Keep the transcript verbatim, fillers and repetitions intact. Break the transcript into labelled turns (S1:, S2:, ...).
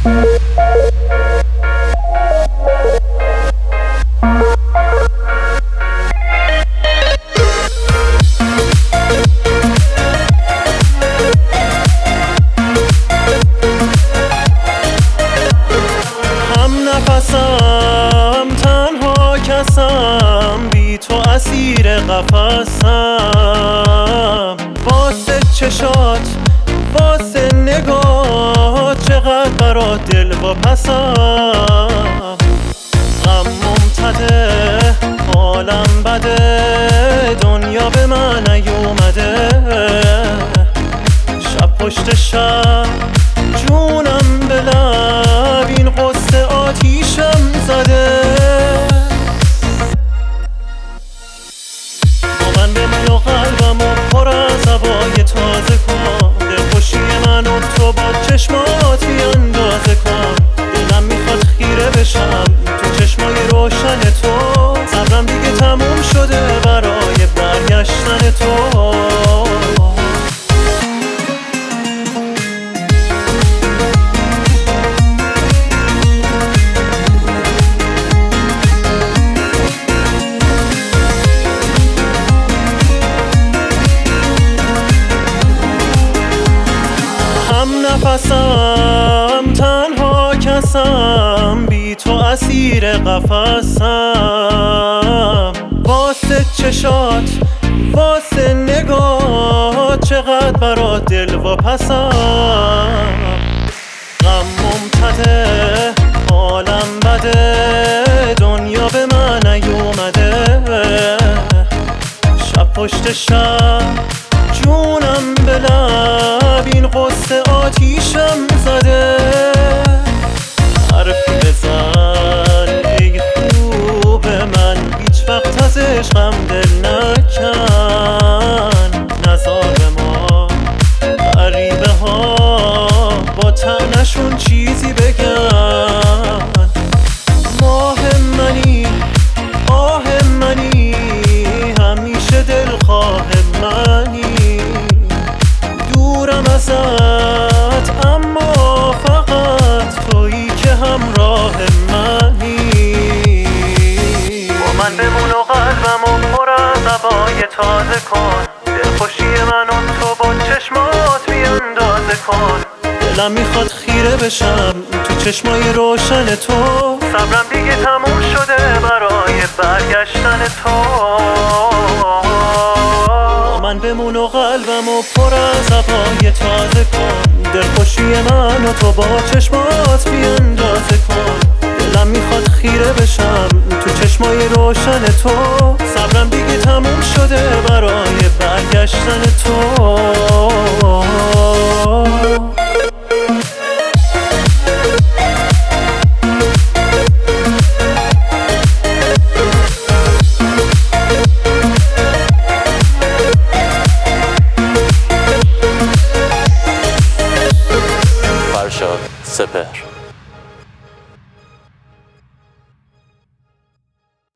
S1: نفسم تنها کسم، بی تو اسیر قفسم. واسه چشات واسه نگاه چقدر برات دل و پسم. غم ممتده حالم بده، دنیا به من نیومده. شب پشت شب جونم به لب، این قصه آتیشم زده. با من بمون و قلبمو پر از هوای تازه کن. دلخوشی من و تو با چشمات بیاندازه کن. دلم میخواد خیره بشم تو چشمای روشن تو. صبرم دیگه تموم شده برای برگشتن تو. نفسم تنها کسم، بی تو اسیر قفسم. واسه چشات واسه نگاه چقدر برات دل و پسم. غم ممتده حالم بده، دنیا به من نیومده. شب پشت شب جونم به لب، این قصه آتیشم زده. حرفی بزن ای خوب من، هیچ وقت از عشقم دل نکن. نزار به ما غریبه ها با طعنشون چیزی بگن. ماه منی آه منی، همیشه دلخواه منی. دورم ازت اما فقط تویی که همراه منی. با من بمون و قلبمو پر از هوای تازه کن. دلخوشی من و تو با چشمات بیاندازه کن. دلم میخواد خیره بشم تو چشمای روشن تو. صبرم دیگه تموم شده برای برگشتن تو. من بمون و قلبمو پر از هوای تازه کن. دلخوشی من و تو با چشمات بیاندازه کن. دلم میخواد خیره بشم تو چشمای روشن تو. صبرم دیگه تموم شده برای برگشتن تو.